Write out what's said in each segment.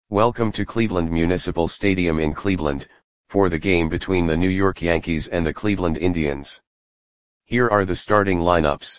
Welcome to Cleveland Municipal Stadium in Cleveland, for the game between the New York Yankees and the Cleveland Indians. Here are the starting lineups.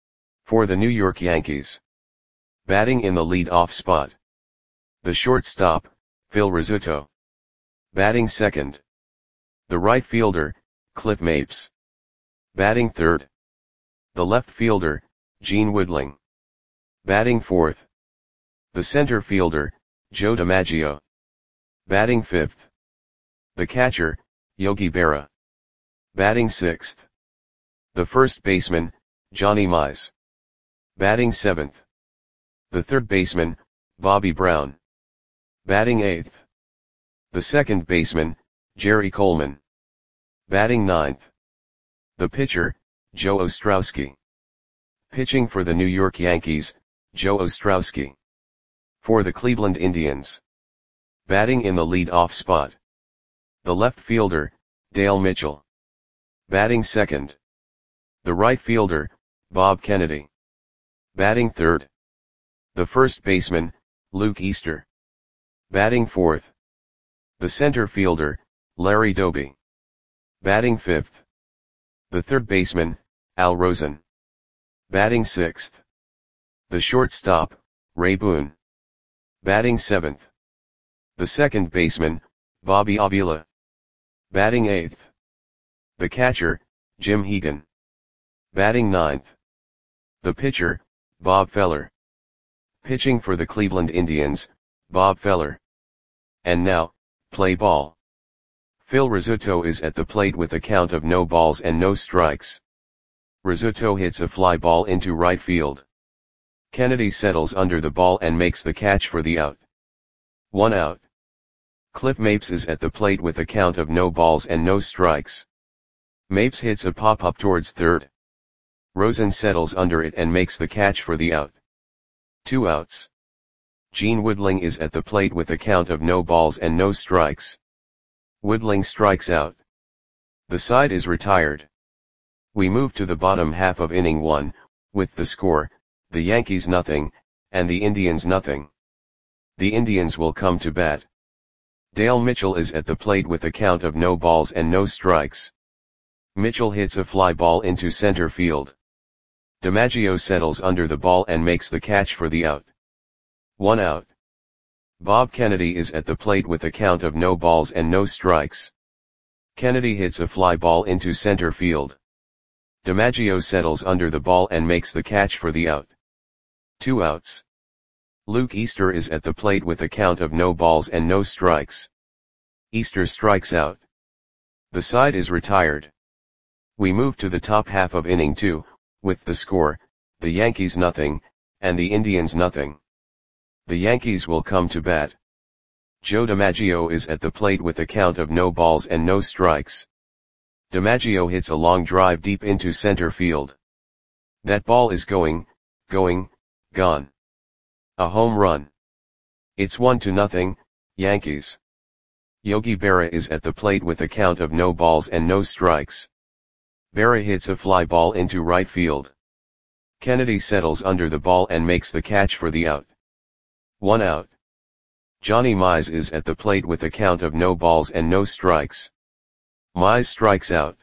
For the New York Yankees. Batting in the lead-off spot. The shortstop, Phil Rizzuto. Batting second. The right fielder, Cliff Mapes. Batting third. The left fielder, Gene Woodling. Batting fourth. The center fielder, Joe DiMaggio. Batting fifth. The catcher, Yogi Berra. Batting sixth. The first baseman, Johnny Mize. Batting seventh. The third baseman, Bobby Brown. Batting eighth. The second baseman, Jerry Coleman. Batting ninth. The pitcher, Joe Ostrowski. Pitching for the New York Yankees, Joe Ostrowski. For the Cleveland Indians. Batting in the lead-off spot. The left fielder, Dale Mitchell. Batting second. The right fielder, Bob Kennedy. Batting third. The first baseman, Luke Easter. Batting fourth. The center fielder, Larry Doby. Batting fifth. The third baseman, Al Rosen. Batting sixth. The shortstop, Ray Boone. Batting seventh. The second baseman, Bobby Avila. Batting eighth. The catcher, Jim Hegan. Batting ninth. The pitcher, Bob Feller. Pitching for the Cleveland Indians, Bob Feller. And now, play ball. Phil Rizzuto is at the plate with a count of no balls and no strikes. Rizzuto hits a fly ball into right field. Kennedy settles under the ball and makes the catch for the out. 1 out. Cliff Mapes is at the plate with a count of no balls and no strikes. Mapes hits a pop-up towards third. Rosen settles under it and makes the catch for the out. 2 outs. Gene Woodling is at the plate with a count of no balls and no strikes. Woodling strikes out. The side is retired. We move to the bottom half of inning 1, with the score, the Yankees nothing, and the Indians nothing. The Indians will come to bat. Dale Mitchell is at the plate with a count of no balls and no strikes. Mitchell hits a fly ball into center field. DiMaggio settles under the ball and makes the catch for the out. 1 out. Bob Kennedy is at the plate with a count of no balls and no strikes. Kennedy hits a fly ball into center field. DiMaggio settles under the ball and makes the catch for the out. 2 outs. Luke Easter is at the plate with a count of no balls and no strikes. Easter strikes out. The side is retired. We move to the top half of inning 2, with the score, the Yankees nothing, and the Indians nothing. The Yankees will come to bat. Joe DiMaggio is at the plate with a count of no balls and no strikes. DiMaggio hits a long drive deep into center field. That ball is going, gone. A home run. It's 1-0, Yankees. Yogi Berra is at the plate with a count of no balls and no strikes. Berra hits a fly ball into right field. Kennedy settles under the ball and makes the catch for the out. 1 out. Johnny Mize is at the plate with a count of no balls and no strikes. Mize strikes out.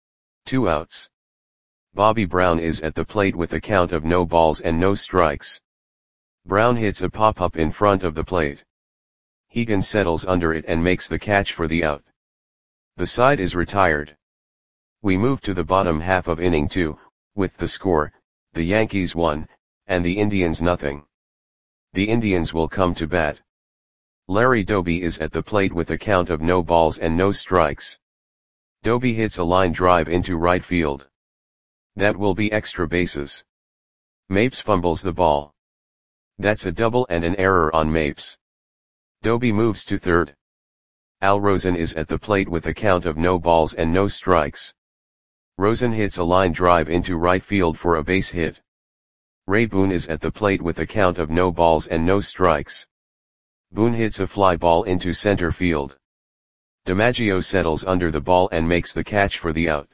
2 outs. Bobby Brown is at the plate with a count of no balls and no strikes. Brown hits a pop-up in front of the plate. Hegan settles under it and makes the catch for the out. The side is retired. We move to the bottom half of inning 2, with the score, the Yankees 1, and the Indians nothing. The Indians will come to bat. Larry Doby is at the plate with a count of no balls and no strikes. Doby hits a line drive into right field. That will be extra bases. Mapes fumbles the ball. That's a double and an error on Mapes. Doby moves to third. Al Rosen is at the plate with a count of no balls and no strikes. Rosen hits a line drive into right field for a base hit. Ray Boone is at the plate with a count of no balls and no strikes. Boone hits a fly ball into center field. DiMaggio settles under the ball and makes the catch for the out.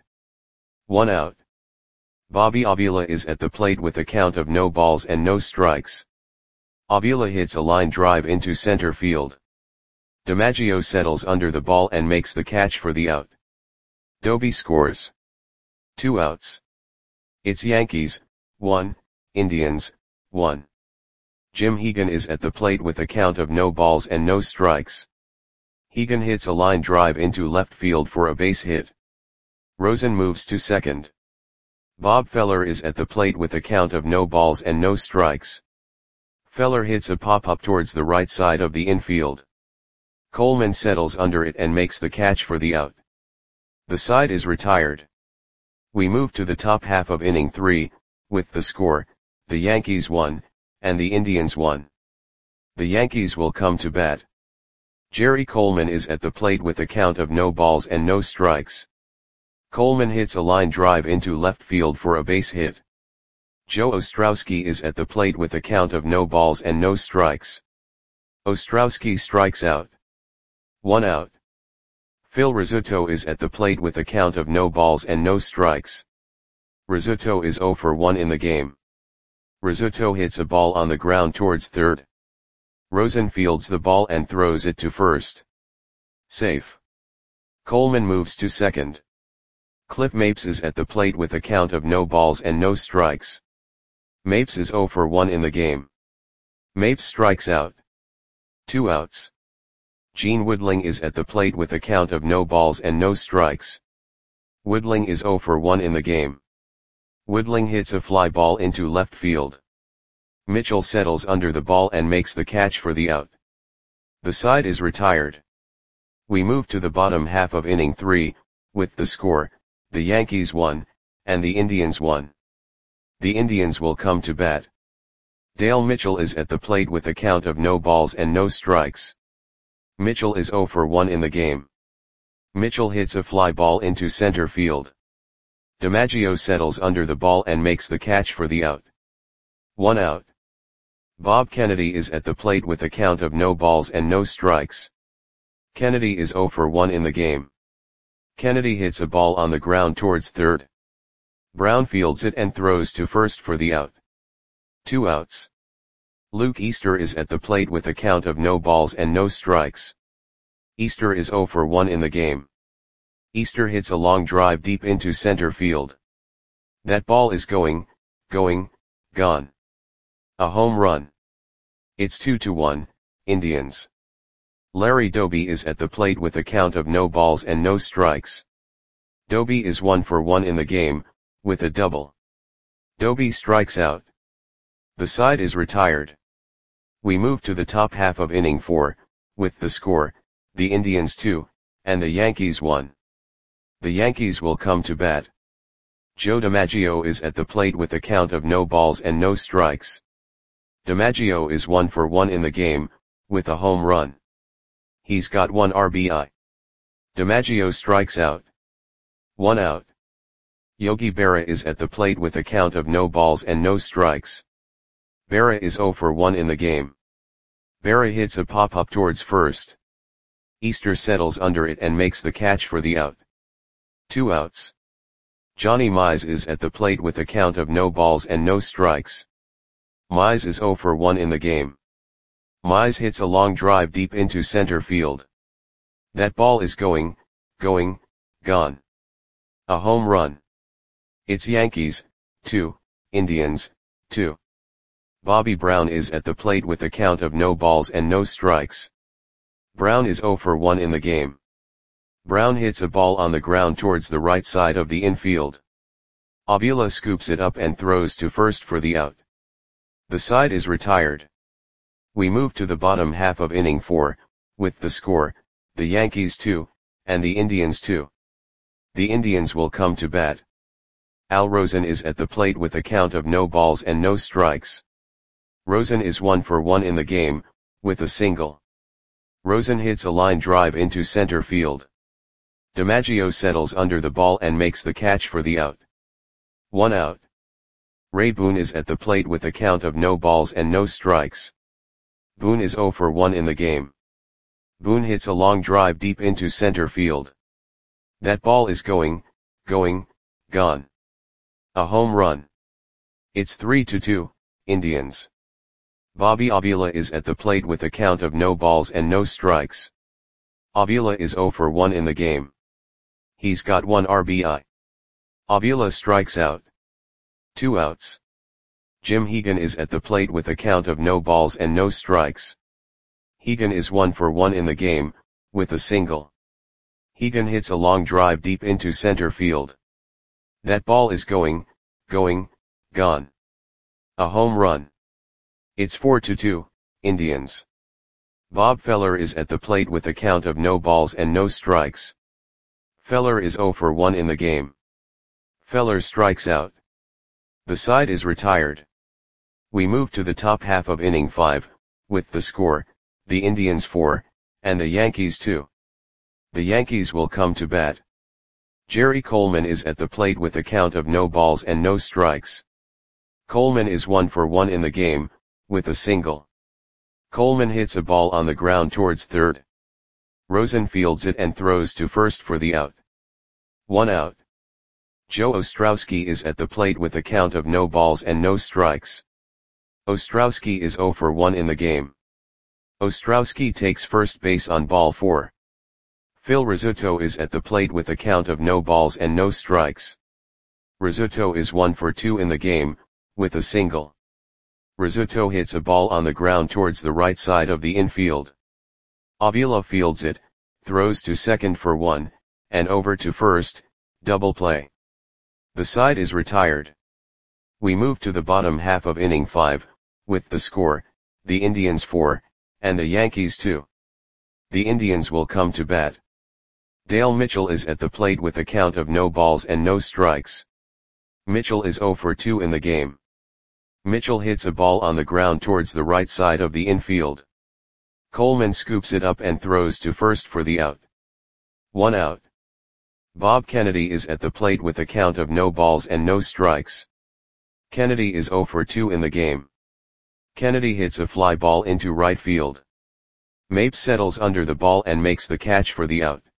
1 out. Bobby Avila is at the plate with a count of no balls and no strikes. Avila hits a line drive into center field. DiMaggio settles under the ball and makes the catch for the out. Doby scores. 2 outs. It's Yankees, 1, Indians, 1. Jim Hegan is at the plate with a count of no balls and no strikes. Hegan hits a line drive into left field for a base hit. Rosen moves to second. Bob Feller is at the plate with a count of no balls and no strikes. Feller hits a pop-up towards the right side of the infield. Coleman settles under it and makes the catch for the out. The side is retired. We move to the top half of inning 3, with the score, the Yankees 1, and the Indians 1. The Yankees will come to bat. Jerry Coleman is at the plate with a count of no balls and no strikes. Coleman hits a line drive into left field for a base hit. Joe Ostrowski is at the plate with a count of no balls and no strikes. Ostrowski strikes out. 1 out. Phil Rizzuto is at the plate with a count of no balls and no strikes. Rizzuto is 0 for 1 in the game. Rizzuto hits a ball on the ground towards third. Rosen fields the ball and throws it to first. Safe. Coleman moves to second. Cliff Mapes is at the plate with a count of no balls and no strikes. Mapes is 0 for 1 in the game. Mapes strikes out. 2 outs. Gene Woodling is at the plate with a count of no balls and no strikes. Woodling is 0 for 1 in the game. Woodling hits a fly ball into left field. Mitchell settles under the ball and makes the catch for the out. The side is retired. We move to the bottom half of inning 3, with the score, the Yankees 1, and the Indians 1. The Indians will come to bat. Dale Mitchell is at the plate with a count of no balls and no strikes. Mitchell is 0 for 1 in the game. Mitchell hits a fly ball into center field. DiMaggio settles under the ball and makes the catch for the out. 1 out. Bob Kennedy is at the plate with a count of no balls and no strikes. Kennedy is 0 for 1 in the game. Kennedy hits a ball on the ground towards third. Brown fields it and throws to first for the out. 2 outs. Luke Easter is at the plate with a count of no balls and no strikes. Easter is 0 for 1 in the game. Easter hits a long drive deep into center field. That ball is going, gone. A home run. It's 2-1, Indians. Larry Doby is at the plate with a count of no balls and no strikes. Doby is 1 for 1 in the game, with a double. Doby strikes out. The side is retired. We move to the top half of inning 4, with the score, the Indians 2, and the Yankees 1. The Yankees will come to bat. Joe DiMaggio is at the plate with a count of no balls and no strikes. DiMaggio is 1 for 1 in the game, with a home run. He's got 1 RBI. DiMaggio strikes out. 1 out. Yogi Berra is at the plate with a count of no balls and no strikes. Berra is 0 for 1 in the game. Berra hits a pop-up towards first. Easter settles under it and makes the catch for the out. 2 outs. Johnny Mize is at the plate with a count of no balls and no strikes. Mize is 0 for 1 in the game. Mize hits a long drive deep into center field. That ball is going, gone. A home run. It's Yankees, 2, Indians, 2. Bobby Brown is at the plate with a count of no balls and no strikes. Brown is 0 for 1 in the game. Brown hits a ball on the ground towards the right side of the infield. Avila scoops it up and throws to first for the out. The side is retired. We move to the bottom half of inning 4, with the score, the Yankees 2, and the Indians 2. The Indians will come to bat. Al Rosen is at the plate with a count of no balls and no strikes. Rosen is 1 for 1 in the game, with a single. Rosen hits a line drive into center field. DiMaggio settles under the ball and makes the catch for the out. 1 out. Ray Boone is at the plate with a count of no balls and no strikes. Boone is 0 for 1 in the game. Boone hits a long drive deep into center field. That ball is going, gone. A home run. It's 3-2, Indians. Bobby Avila is at the plate with a count of no balls and no strikes. Avila is 0 for 1 in the game. He's got 1 RBI. Avila strikes out. 2 outs. Jim Hegan is at the plate with a count of no balls and no strikes. Hegan is 1 for 1 in the game, with a single. Hegan hits a long drive deep into center field. That ball is gone. A home run. It's 4-2, Indians. Bob Feller is at the plate with a count of no balls and no strikes. Feller is 0 for 1 in the game. Feller strikes out. The side is retired. We move to the top half of inning 5, with the score, the Indians 4, and the Yankees 2. The Yankees will come to bat. Jerry Coleman is at the plate with a count of no balls and no strikes. Coleman is 1 for 1 in the game, with a single. Coleman hits a ball on the ground towards third. Rosen fields it and throws to first for the out. 1 out. Joe Ostrowski is at the plate with a count of no balls and no strikes. Ostrowski is 0 for 1 in the game. Ostrowski takes first base on ball 4. Phil Rizzuto is at the plate with a count of no balls and no strikes. Rizzuto is 1 for 2 in the game, with a single. Rizzuto hits a ball on the ground towards the right side of the infield. Avila fields it, throws to second for 1, and over to first, double play. The side is retired. We move to the bottom half of inning 5, with the score, the Indians 4, and the Yankees 2. The Indians will come to bat. Dale Mitchell is at the plate with a count of no balls and no strikes. Mitchell is 0 for 2 in the game. Mitchell hits a ball on the ground towards the right side of the infield. Coleman scoops it up and throws to first for the out. 1 out. Bob Kennedy is at the plate with a count of no balls and no strikes. Kennedy is 0 for 2 in the game. Kennedy hits a fly ball into right field. Mapes settles under the ball and makes the catch for the out.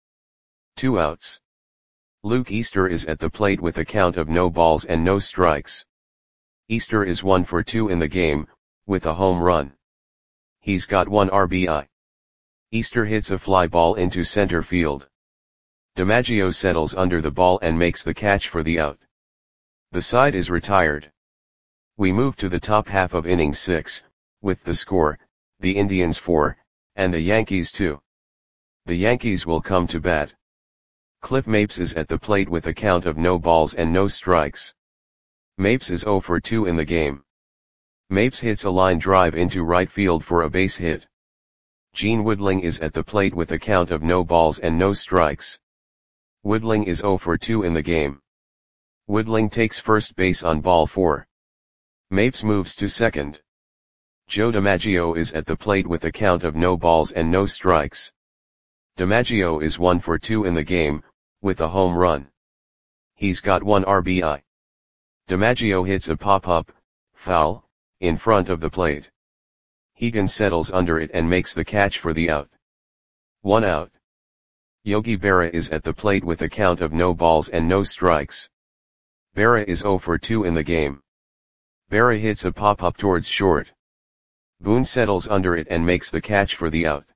2 outs. Luke Easter is at the plate with a count of no balls and no strikes. Easter is 1 for 2 in the game, with a home run. He's got 1 RBI. Easter hits a fly ball into center field. DiMaggio settles under the ball and makes the catch for the out. The side is retired. We move to the top half of inning 6, with the score, the Indians 4, and the Yankees 2. The Yankees will come to bat. Cliff Mapes is at the plate with a count of no balls and no strikes. Mapes is 0 for 2 in the game. Mapes hits a line drive into right field for a base hit. Gene Woodling is at the plate with a count of no balls and no strikes. Woodling is 0 for 2 in the game. Woodling takes first base on ball 4. Mapes moves to second. Joe DiMaggio is at the plate with a count of no balls and no strikes. DiMaggio is 1 for 2 in the game, with a home run. He's got 1 RBI. DiMaggio hits a pop-up, foul, in front of the plate. Hegan settles under it and makes the catch for the out. 1 out. Yogi Berra is at the plate with a count of no balls and no strikes. Berra is 0 for 2 in the game. Berra hits a pop-up towards short. Boone settles under it and makes the catch for the out.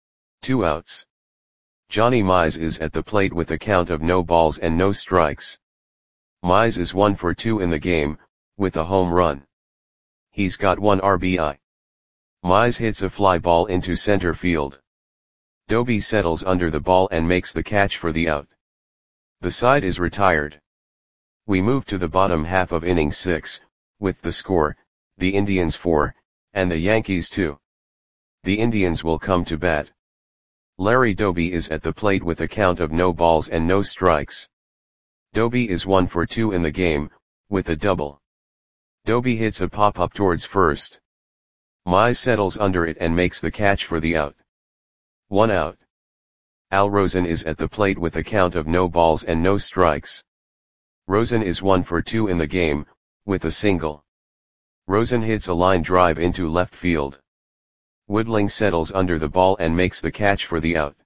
2 outs. Johnny Mize is at the plate with a count of no balls and no strikes. Mize is 1 for 2 in the game, with a home run. He's got 1 RBI. Mize hits a fly ball into center field. Doby settles under the ball and makes the catch for the out. The side is retired. We move to the bottom half of inning 6, with the score, the Indians 4, and the Yankees 2. The Indians will come to bat. Larry Doby is at the plate with a count of no balls and no strikes. Doby is 1 for 2 in the game, with a double. Doby hits a pop-up towards first. Mize settles under it and makes the catch for the out. 1 out. Al Rosen is at the plate with a count of no balls and no strikes. Rosen is 1 for 2 in the game, with a single. Rosen hits a line drive into left field. Woodling settles under the ball and makes the catch for the out.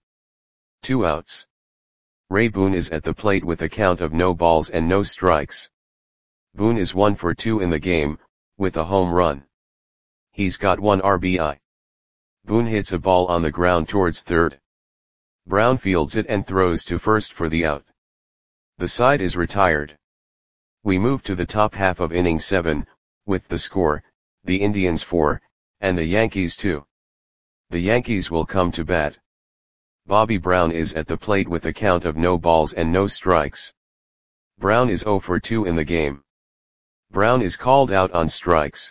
2 outs. Ray Boone is at the plate with a count of no balls and no strikes. Boone is 1 for 2 in the game, with a home run. He's got 1 RBI. Boone hits a ball on the ground towards third. Brown fields it and throws to first for the out. The side is retired. We move to the top half of inning 7, with the score, the Indians 4, and the Yankees 2. The Yankees will come to bat. Bobby Brown is at the plate with a count of no balls and no strikes. Brown is 0 for 2 in the game. Brown is called out on strikes.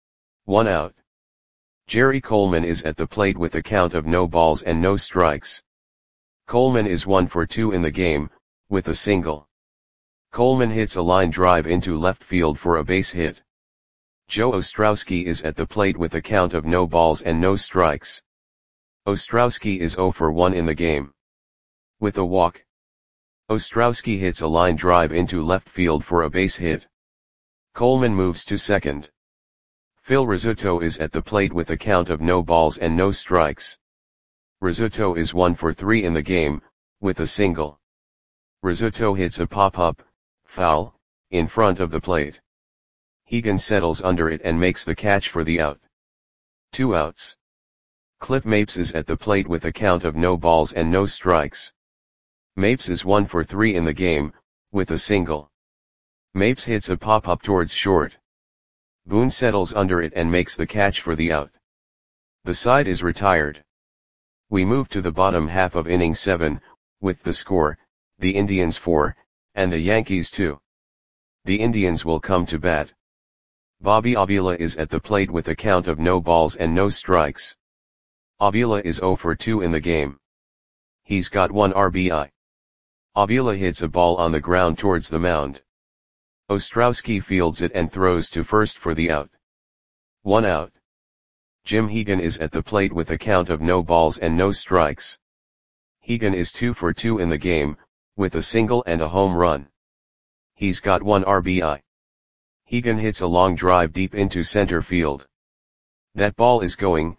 1 out. Jerry Coleman is at the plate with a count of no balls and no strikes. Coleman is 1 for 2 in the game, with a single. Coleman hits a line drive into left field for a base hit. Joe Ostrowski is at the plate with a count of no balls and no strikes. Ostrowski is 0 for 1 in the game. With a walk. Ostrowski hits a line drive into left field for a base hit. Coleman moves to second. Phil Rizzuto is at the plate with a count of no balls and no strikes. Rizzuto is 1 for 3 in the game, with a single. Rizzuto hits a pop-up, foul, in front of the plate. Hegan settles under it and makes the catch for the out. 2 outs. Cliff Mapes is at the plate with a count of no balls and no strikes. Mapes is 1 for 3 in the game, with a single. Mapes hits a pop-up towards short. Boone settles under it and makes the catch for the out. The side is retired. We move to the bottom half of inning 7, with the score, the Indians 4, and the Yankees 2. The Indians will come to bat. Bobby Avila is at the plate with a count of no balls and no strikes. Avila is 0 for 2 in the game. He's got 1 RBI. Avila hits a ball on the ground towards the mound. Ostrowski fields it and throws to first for the out. 1 out. Jim Hegan is at the plate with a count of no balls and no strikes. Hegan is 2 for 2 in the game, with a single and a home run. He's got 1 RBI. Hegan hits a long drive deep into center field. That ball is going,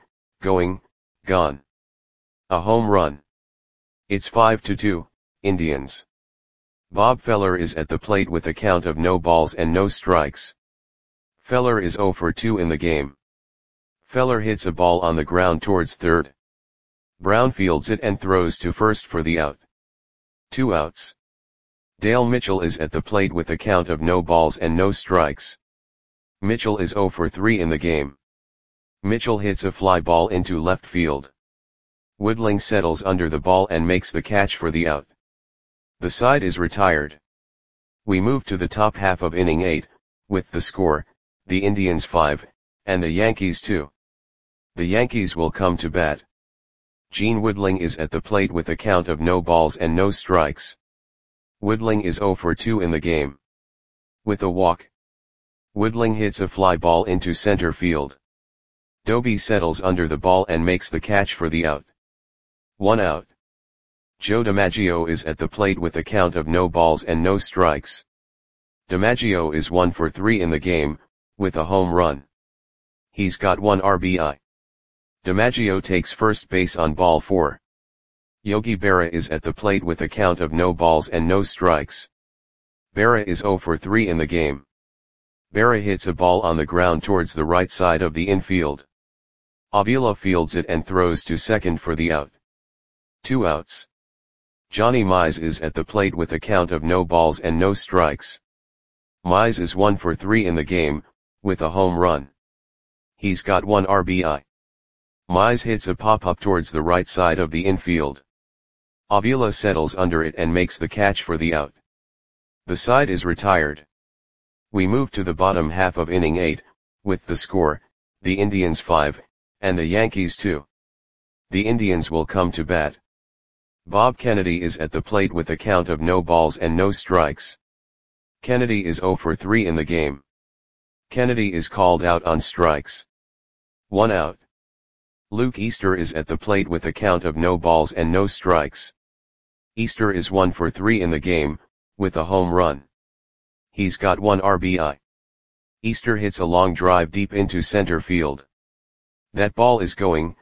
gone. A home run. It's 5-2, Indians. Bob Feller is at the plate with a count of no balls and no strikes. Feller is 0 for 2 in the game. Feller hits a ball on the ground towards third. Brown fields it and throws to first for the out. 2 outs. Dale Mitchell is at the plate with a count of no balls and no strikes. Mitchell is 0 for 3 in the game. Mitchell hits a fly ball into left field. Woodling settles under the ball and makes the catch for the out. The side is retired. We move to the top half of inning 8, with the score, the Indians 5, and the Yankees 2. The Yankees will come to bat. Gene Woodling is at the plate with a count of no balls and no strikes. Woodling is 0 for 2 in the game. With a walk. Woodling hits a fly ball into center field. Doby settles under the ball and makes the catch for the out. 1 out. Joe DiMaggio is at the plate with a count of no balls and no strikes. DiMaggio is 1 for 3 in the game, with a home run. He's got 1 RBI. DiMaggio takes first base on ball 4. Yogi Berra is at the plate with a count of no balls and no strikes. Berra is 0 for 3 in the game. Berra hits a ball on the ground towards the right side of the infield. Avila fields it and throws to second for the out. 2 outs. Johnny Mize is at the plate with a count of no balls and no strikes. Mize is 1 for 3 in the game, with a home run. He's got 1 RBI. Mize hits a pop-up towards the right side of the infield. Avila settles under it and makes the catch for the out. The side is retired. We move to the bottom half of inning 8, with the score, the Indians 5, and the Yankees 2. The Indians will come to bat. Bob Kennedy is at the plate with a count of no balls and no strikes. Kennedy is 0 for 3 in the game. Kennedy is called out on strikes. 1 out. Luke Easter is at the plate with a count of no balls and no strikes. Easter is 1 for 3 in the game, with a home run. He's got 1 RBI. Easter hits a long drive deep into center field. That ball is going,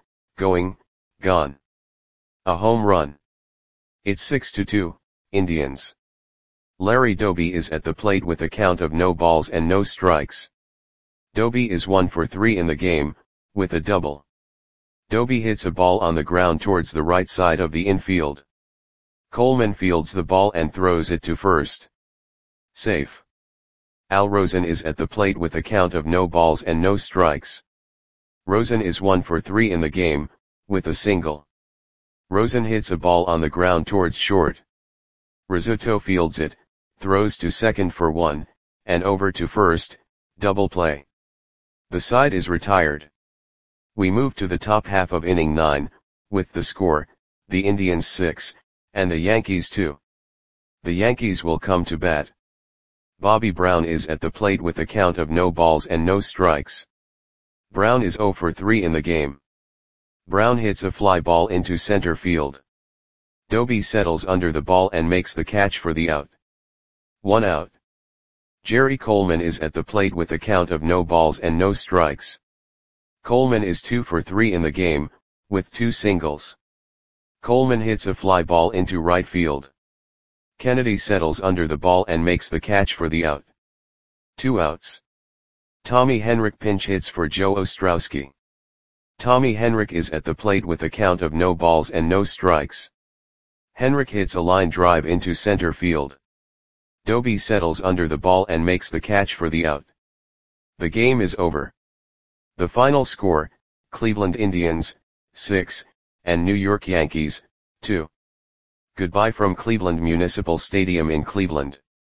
gone. A home run. It's 6-2, Indians. Larry Doby is at the plate with a count of no balls and no strikes. Doby is 1 for 3 in the game, with a double. Doby hits a ball on the ground towards the right side of the infield. Coleman fields the ball and throws it to first. Safe. Al Rosen is at the plate with a count of no balls and no strikes. Rosen is 1 for 3 in the game, with a single. Rosen hits a ball on the ground towards short. Rizzuto fields it, throws to second for 1, and over to first, double play. The side is retired. We move to the top half of inning 9, with the score, the Indians 6, and the Yankees 2. The Yankees will come to bat. Bobby Brown is at the plate with a count of no balls and no strikes. Brown is 0 for 3 in the game. Brown hits a fly ball into center field. Doby settles under the ball and makes the catch for the out. 1 out. Jerry Coleman is at the plate with a count of no balls and no strikes. Coleman is 2 for 3 in the game, with 2 singles. Coleman hits a fly ball into right field. Kennedy settles under the ball and makes the catch for the out. 2 outs. Tommy Henrich pinch hits for Joe Ostrowski. Tommy Henrich is at the plate with a count of no balls and no strikes. Henrich hits a line drive into center field. Doby settles under the ball and makes the catch for the out. The game is over. The final score, Cleveland Indians, 6, and New York Yankees, 2. Goodbye from Cleveland Municipal Stadium in Cleveland.